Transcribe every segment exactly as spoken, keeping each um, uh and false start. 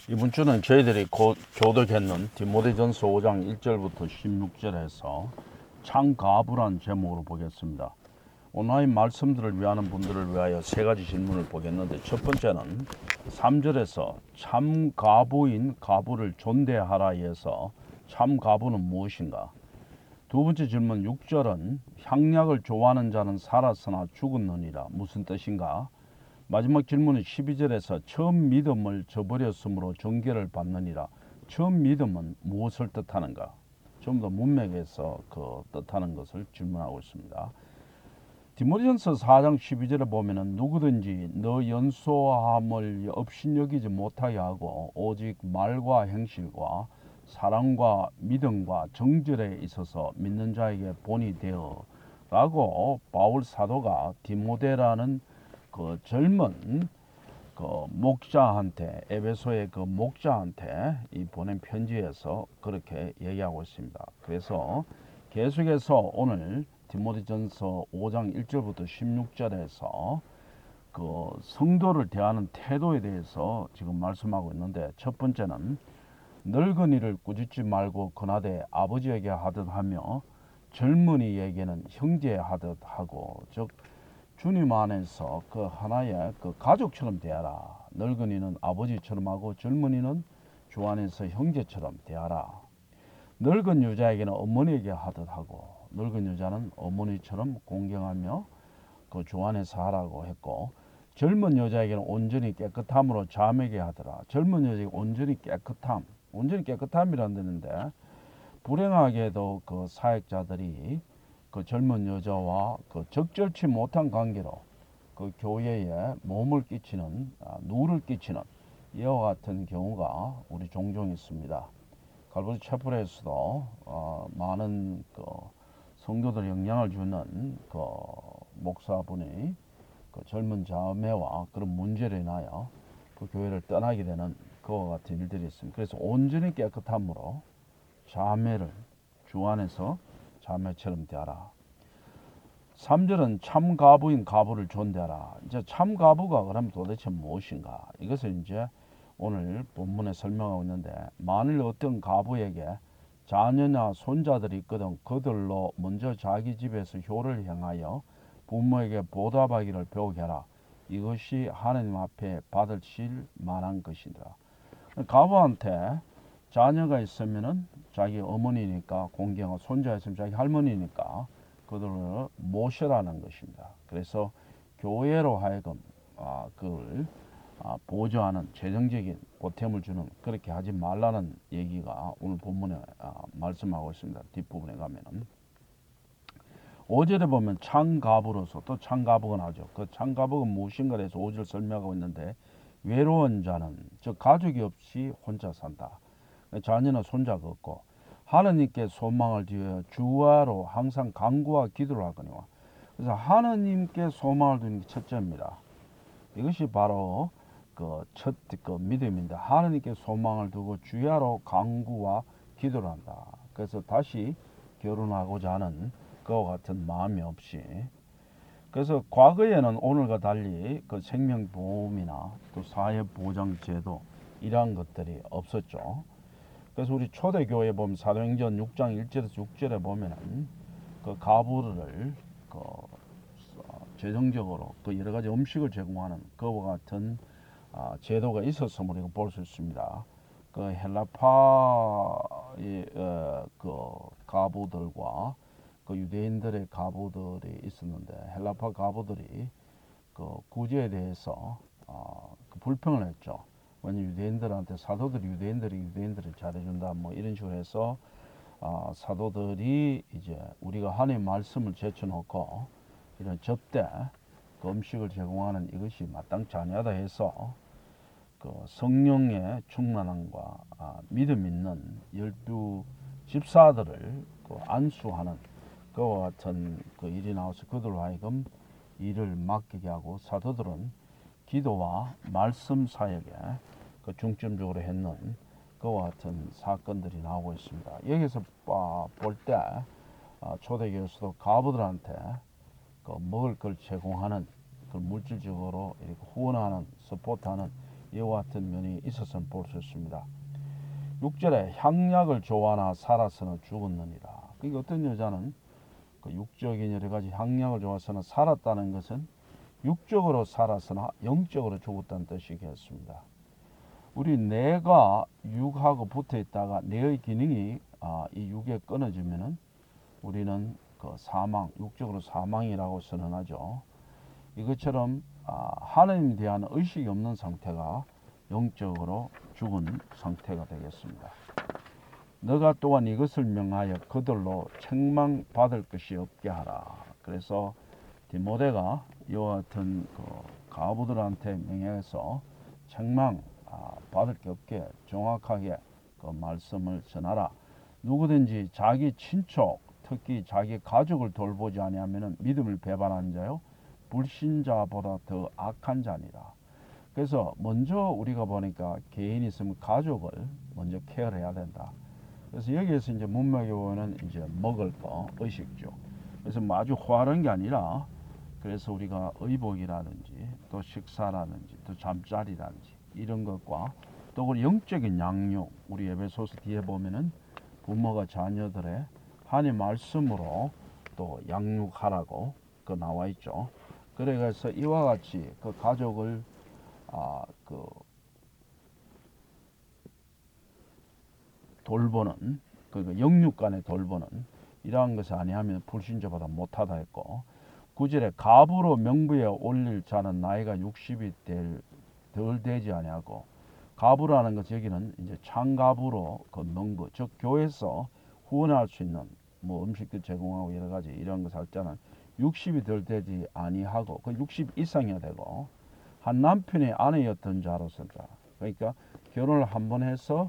이번 주는 저희들이 곧 교독했는 디모데전서 오 장 일 절부터 십육 절에서 창가부란 제목으로 보겠습니다. 온라인 말씀들을 위하는 분들을 위하여 세 가지 질문을 보겠는데, 첫 번째는 삼 절에서 참가부인 가부를 존대하라에서 참가부는 무엇인가? 두 번째 질문 육 절은 향약을 좋아하는 자는 살았으나 죽었느니라 무슨 뜻인가? 마지막 질문은 십이 절에서 처음 믿음을 저버렸으므로 정죄를 받느니라. 처음 믿음은 무엇을 뜻하는가? 좀 더 문맥에서 그 뜻하는 것을 질문하고 있습니다. 디모데전서 사 장 십이 절에 보면은 누구든지 너 연소함을 업신여기지 못하게 하고 오직 말과 행실과 사랑과 믿음과 정절에 있어서 믿는 자에게 본이 되어 라고 바울 사도가 디모데라는 그 젊은 그 목자한테, 에베소의 그 목자한테 이 보낸 편지에서 그렇게 얘기하고 있습니다. 그래서 계속해서 오늘 디모데전서 오 장 일 절부터 십육 절에서 그 성도를 대하는 태도에 대해서 지금 말씀하고 있는데, 첫 번째는 늙은이를 꾸짖지 말고 권하되 아버지에게 하듯 하며 젊은이에게는 형제 하듯 하고, 즉 주님 안에서 그 하나의 그 가족처럼 대하라. 늙은이는 아버지처럼 하고 젊은이는 주 안에서 형제처럼 대하라. 늙은 여자에게는 어머니에게 하듯 하고, 늙은 여자는 어머니처럼 공경하며 그 주 안에서 하라고 했고, 젊은 여자에게는 온전히 깨끗함으로 자매게 하더라. 젊은 여자에게 온전히 깨끗함, 온전히 깨끗함이란 데는데, 불행하게도 그 사역자들이 그 젊은 여자와 그 적절치 못한 관계로 그 교회에 몸을 끼치는, 아, 누를 끼치는 이와 같은 경우가 우리 종종 있습니다. 갈보리 채플에서도 어, 많은 그 성도들 영향을 주는 그 목사분이 그 젊은 자매와 그런 문제로 인하여 그 교회를 떠나게 되는 그와 같은 일들이 있습니다. 그래서 온전히 깨끗함으로 자매를 주 안에서 자매처럼 대하라. 삼 절은 참가부인 가부를 존대하라. 이제 참가부가 그럼 도대체 무엇인가? 이것을 이제 오늘 본문에 설명하고 있는데, 만일 어떤 가부에게 자녀나 손자들이 있거든 그들로 먼저 자기 집에서 효를 행하여 부모에게 보답하기를 배우게 하라. 이것이 하나님 앞에 받으실 만한 것이다. 가부한테 자녀가 있으면은 자기 어머니니까 공경하고, 손자가 있으면 자기 할머니니까 그들을 모셔라는 것입니다. 그래서 교회로 하여금 아, 그걸 아, 보조하는 재정적인 보탬을 주는, 그렇게 하지 말라는 얘기가 오늘 본문에 아, 말씀하고 있습니다. 뒷부분에 가면은 오 절에 보면 창가부로서, 또 창가부가 나오죠. 그 창가부가 무엇인가 해서 오 절 설명하고 있는데, 외로운 자는, 즉 가족이 없이 혼자 산다. 자녀나 손자가 없고 하느님께 소망을 두어 주와로 항상 간구와 기도를 하거니와. 그래서 하느님께 소망을 두는 게 첫째입니다. 이것이 바로 그 첫 그 믿음인데, 하느님께 소망을 두고 주야로 간구와 기도를 한다. 그래서 다시 결혼하고자 하는 그와 같은 마음이 없이, 그래서 과거에는 오늘과 달리 그 생명보험이나 또 사회보장제도 이러한 것들이 없었죠. 그래서 우리 초대교회 보면 사도행전 육 장 일 절에서 육 절에 보면은 그 가부를 그 재정적으로 그 여러 가지 음식을 제공하는 그와 같은 아, 제도가 있었음을 우리가 볼 수 있습니다. 그 헬라파의 어, 그 가부들과 그 유대인들의 가부들이 있었는데, 헬라파 가부들이 그 구제에 대해서 어, 그 불평을 했죠. 왜냐 유대인들한테, 사도들이 유대인들이 유대인들을 잘해준다 뭐 이런 식으로 해서 어, 사도들이 이제 우리가 하나님의 말씀을 제쳐놓고 이런 접대 그 음식을 제공하는 이것이 마땅치 아니하다 해서 그 성령의 충만함과 아, 믿음 있는 열두 집사들을 그 안수하는 그와 같은 그 일이 나와서 그들로 하여금 일을 맡기게 하고, 사도들은 기도와 말씀 사역에 그 중점적으로 했는 그와 같은 사건들이 나오고 있습니다. 여기서 볼 때 초대교회에서도 가부들한테 그 먹을 걸 제공하는, 그 물질적으로 이렇게 후원하는, 서포트하는 이와 같은 면이 있었음을 볼 수 있습니다. 육 절에 향약을 좋아하나 살아서는 죽었느니라. 그게 어떤 여자는 그 육적인 여러 가지 향약을 좋아서는 살았다는 것은 육적으로 살았으나 영적으로 죽었다는 뜻이겠습니다. 우리 뇌가 육하고 붙어 있다가 뇌의 기능이 아, 이 육에 끊어지면은 우리는 그 사망, 육적으로 사망이라고 선언하죠. 이것처럼 아, 하나님에 대한 의식이 없는 상태가 영적으로 죽은 상태가 되겠습니다. 너가 또한 이것을 명하여 그들로 책망받을 것이 없게 하라. 그래서 디모데가 이와 같은 그 가부들한테 명해서 책망 아, 받을 게 없게 정확하게 그 말씀을 전하라. 누구든지 자기 친척, 특히 자기 가족을 돌보지 아니하면 믿음을 배반하는 자요 불신자보다 더 악한 자니라. 그래서 먼저 우리가 보니까 개인이 있으면 가족을 먼저 케어해야 된다. 그래서 여기에서 이제 문맥에 보면은 이제 먹을 거, 의식주. 그래서 뭐 아주 화려한 게 아니라 그래서 우리가 의복이라든지 또 식사라든지 또 잠자리라든지 이런 것과 또 우리 영적인 양육, 우리 에베소서 뒤에 보면은 부모가 자녀들의 하나님 말씀으로 또 양육하라고 그 나와 있죠. 그래서 이와 같이 그 가족을 아, 그 돌보는 그 영육간에 돌보는 이러한 것이 아니하면 불신자보다 못하다 했고, 구 절에 갑으로 명부에 올릴 자는 나이가 육십이 될, 덜 되지 아니하고, 갑으라는 것 여기는 이제 창갑으로 그 명부, 즉 교회에서 후원할 수 있는 뭐 음식도 제공하고 여러 가지 이런 것 할 때는 육십이 덜 되지 아니하고 그 육십 이상이어야 되고, 한 남편의 아내였던 자로서다. 그러니까 결혼을 한 번 해서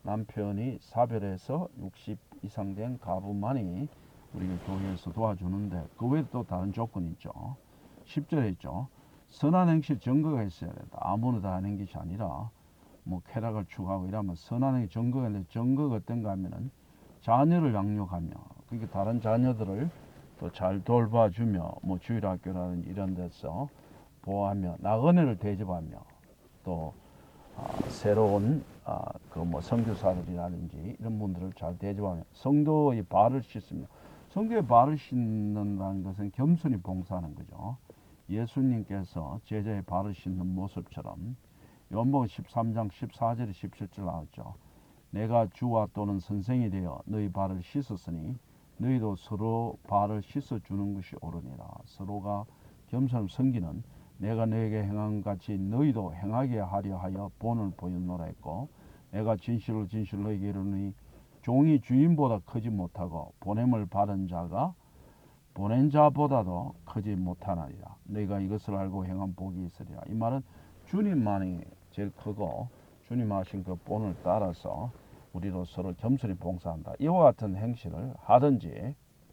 남편이 사별해서 육십 이상 된 가부만이 우리가 교회에서 도와주는데, 그 외에 또 다른 조건이 있죠. 십 절에 있죠. 선한 행실 증거가 있어야 된다. 아무나 다 하는 것이 아니라 뭐 쾌락을 추구하고 이러면 선한 행실 증거가 있는데, 증거가 어떤가 하면은 자녀를 양육하며, 그러니까 다른 자녀들을 또 잘 돌봐주며 뭐 주일학교라든지 이런 데서 보호하며 나그네를 대접하며 또 아, 새로운 아, 그 뭐 선교사들이라든지 이런 분들을 잘 대접하며 성도의 발을 씻으며, 성도의 발을 씻는다는 것은 겸손히 봉사하는 거죠. 예수님께서 제자의 발을 씻는 모습처럼 요한복음 십삼 장 십사 절에 십칠 절 나왔죠. 내가 주와 또는 선생이 되어 너희 발을 씻었으니 너희도 서로 발을 씻어주는 것이 옳으니라. 서로가 겸손을 섬기는 내가 너에게 행한 같이 너희도 행하게 하려 하여 본을 보였노라 했고, 내가 진실로 진실로 너희에게 이르노니 종이 주인보다 크지 못하고 보냄을 받은 자가 보낸 자보다도 크지 못하나니라. 너희가 이것을 알고 행한 복이 있으리라. 이 말은 주님만이 제일 크고 주님 하신 그 본을 따라서 우리로 서로 겸손히 봉사한다. 이와 같은 행실을 하든지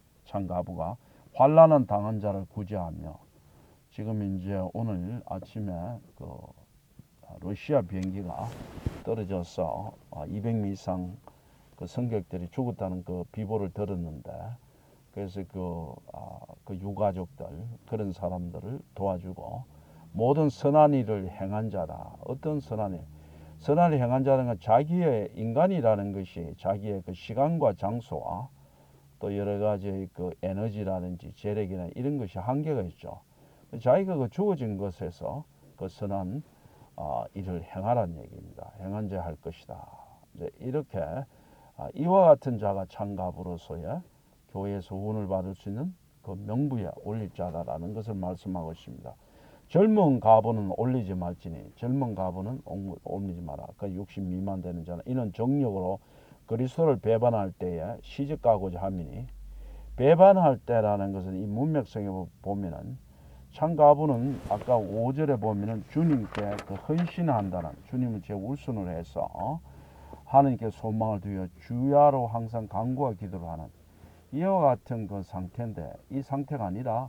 창가부가 환난은 당한 자를 구제하며, 지금 이제 오늘 아침에 그 러시아 비행기가 떨어져서 이백 명 이상 그 승객들이 죽었다는 그 비보를 들었는데, 그래서 그, 아, 그 유가족들 그런 사람들을 도와주고 모든 선한 일을 행한 자다. 어떤 선한 일? 선한 일을 행한 자는 건 자기의 인간이라는 것이 자기의 그 시간과 장소와 또 여러 가지 그 에너지라든지 재력이나 이런 것이 한계가 있죠. 자기가 그 주어진 것에서 그 선한 어, 일을 행하라는 얘기입니다. 행한 자 할 것이다. 이제 이렇게 아, 이와 같은 자가 창갑으로서의 교회에서 후원을 받을 수 있는 그 명부에 올릴 자다라는 것을 말씀하고 있습니다. 젊은 가부는 올리지 말지니, 젊은 가부는 올리지 마라. 그 육십 미만 되는 자는 이는 정력으로 그리스도를 배반할 때에 시집가고자 함이니, 배반할 때라는 것은 이 문맥성에 보면은 창가부는 아까 오 절에 보면은 주님께 그 헌신한다는, 주님을 제 우선으로 해서 하나님께 소망을 두어 주야로 항상 간구와 기도를 하는 이와 같은 그 상태인데, 이 상태가 아니라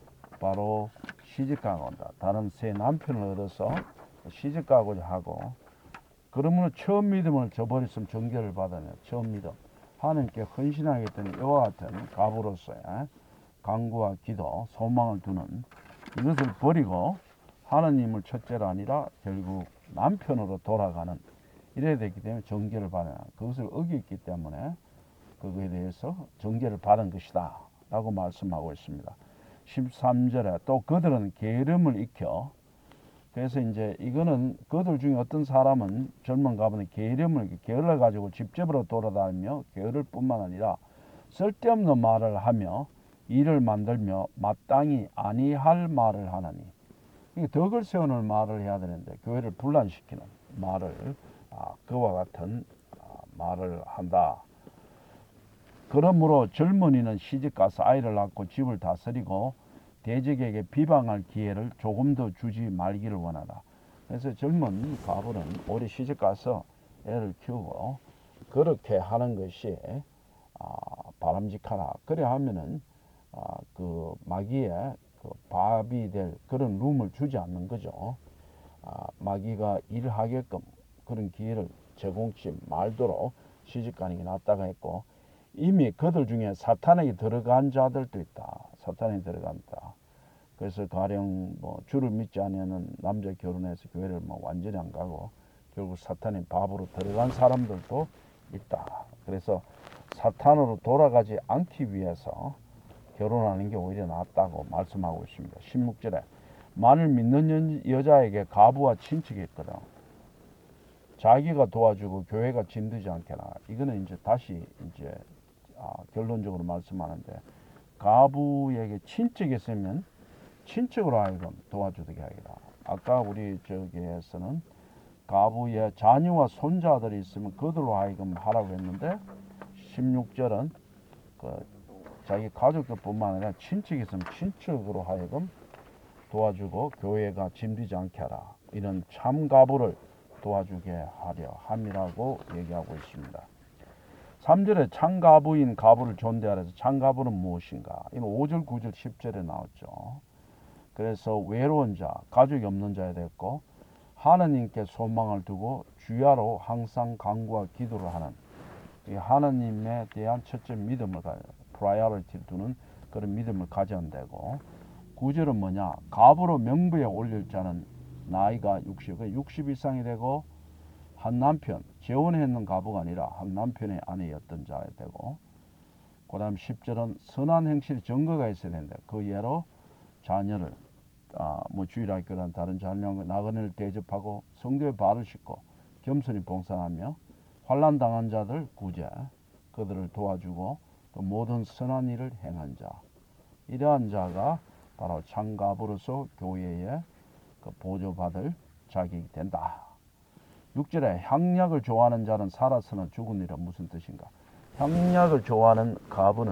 바로 시집가고 온다. 다른 새 남편을 얻어서 시집가고자 하고, 그러므로 처음 믿음을 저버렸으면 정죄를 받으며 처음 믿음 하나님께 헌신하겠다는 이와 같은 가부로서의 간구와 기도, 소망을 두는 이것을 버리고 하나님을 첫째로 아니라 결국 남편으로 돌아가는 이래야 되기 때문에 정죄를 받아야 그것을 어겼기 때문에 그거에 대해서 정죄를 받은 것이다 라고 말씀하고 있습니다. 십삼 절에 또 그들은 게으름을 익혀 그래서 이제 이거는 그들 중에 어떤 사람은 젊은 가부는 게으름을 게을러 가지고 집집으로 돌아다니며 게으를 뿐만 아니라 쓸데없는 말을 하며 일을 만들며 마땅히 아니할 말을 하나니 덕을 세우는 말을 해야 되는데 교회를 분란시키는 말을 아, 그와 같은 아, 말을 한다. 그러므로 젊은이는 시집가서 아이를 낳고 집을 다스리고 대적에게 비방할 기회를 조금 더 주지 말기를 원하다. 그래서 젊은 가부는 오래 시집가서 애를 키우고 그렇게 하는 것이 아, 바람직하다. 그래 하면은 아, 그 마귀의 그 밥이 될 그런 룸을 주지 않는 거죠. 아, 마귀가 일하게끔 그런 기회를 제공치 말도록 시집가는 게 낫다고 했고 이미 그들 중에 사탄에게 들어간 자들도 있다. 사탄에 들어간다. 그래서 가령 뭐 주를 믿지 않으면 남자 결혼해서 교회를 뭐 완전히 안 가고 결국 사탄의 밥으로 들어간 사람들도 있다. 그래서 사탄으로 돌아가지 않기 위해서 결혼하는 게 오히려 낫다고 말씀하고 있습니다. 십육 절에 만일 믿는 여자에게 가부와 친척이 있거든. 자기가 도와주고 교회가 짐들지 않게나. 이거는 이제 다시 이제 아, 결론적으로 말씀하는데 가부에게 친척이 있으면 친척으로 하여금 도와주게 하기라. 아까 우리 저기에서는 가부의 자녀와 손자들이 있으면 그들로 하여금 하라고 했는데 십육 절은 그 자기 가족들뿐만 아니라 친척이 있으면 친척으로 하여금 도와주고 교회가 짐지지 않게 하라. 이런 참 가부를 도와주게 하려 함이라고 얘기하고 있습니다. 삼 절에 참가부인 가부를 존대하라 해서 참가부는 무엇인가? 이는 오 절, 구 절, 십 절에 나왔죠. 그래서 외로운 자, 가족이 없는 자야 됐고 하나님께 소망을 두고 주야로 항상 간구와 기도를 하는 하나님에 대한 첫째 믿음을 가져 프라이어리티를 두는 그런 믿음을 가져야 되고 구 절은 뭐냐? 가부로 명부에 올릴 자는 나이가 육십, 육십 이상이 되고 한 남편, 재혼했는 가부가 아니라 한 남편의 아내였던 자야 되고 그 다음 십 절은 선한 행실의 증거가 있어야 된다. 그 예로 자녀를 아, 뭐 주일학교란 다른 자녀 나그네를 대접하고 성도의 발을 씻고 겸손히 봉사하며 환난 당한 자들 구제 그들을 도와주고 또 모든 선한 일을 행한 자 이러한 자가 바로 참가부로서 교회에 그 보조받을 자격이 된다. 육 절에 향약을 좋아하는 자는 살아서는 죽으니라. 무슨 뜻인가? 향약을 좋아하는 가부는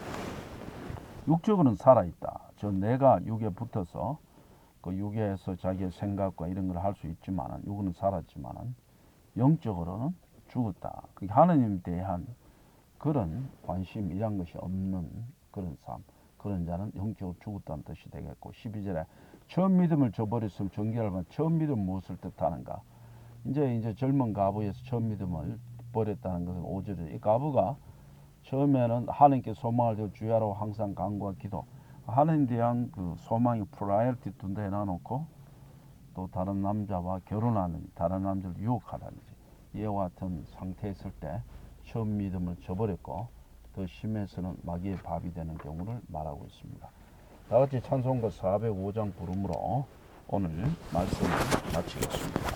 육적으로는 살아있다. 저 내가 육에 붙어서 그 육에서 자기의 생각과 이런 걸 할 수 있지만은 육은 살았지만은 영적으로는 죽었다. 그 하나님에 대한 그런 관심 이런 것이 없는 그런 삶. 그런 자는 영적으로 죽었다는 뜻이 되겠고 십이 절에 처음 믿음을 저버렸으면 정죄를 받는 처음 믿음 무엇을 뜻하는가? 이제 이제 젊은 가부에서 처음 믿음을 버렸다는 것은 오 절에 이 가부가 처음에는 하나님께 소망을 두고 주야로 항상 간구와 기도 하나님에 대한 그 소망이 프라이어티 둔데 해놔놓고 또 다른 남자와 결혼하는 다른 남자를 유혹하다든지 이와 같은 상태에 있을 때 처음 믿음을 저버렸고 더 심해서는 마귀의 밥이 되는 경우를 말하고 있습니다. 다같이 찬송가 사백오 장 부름으로 오늘 말씀을 마치겠습니다.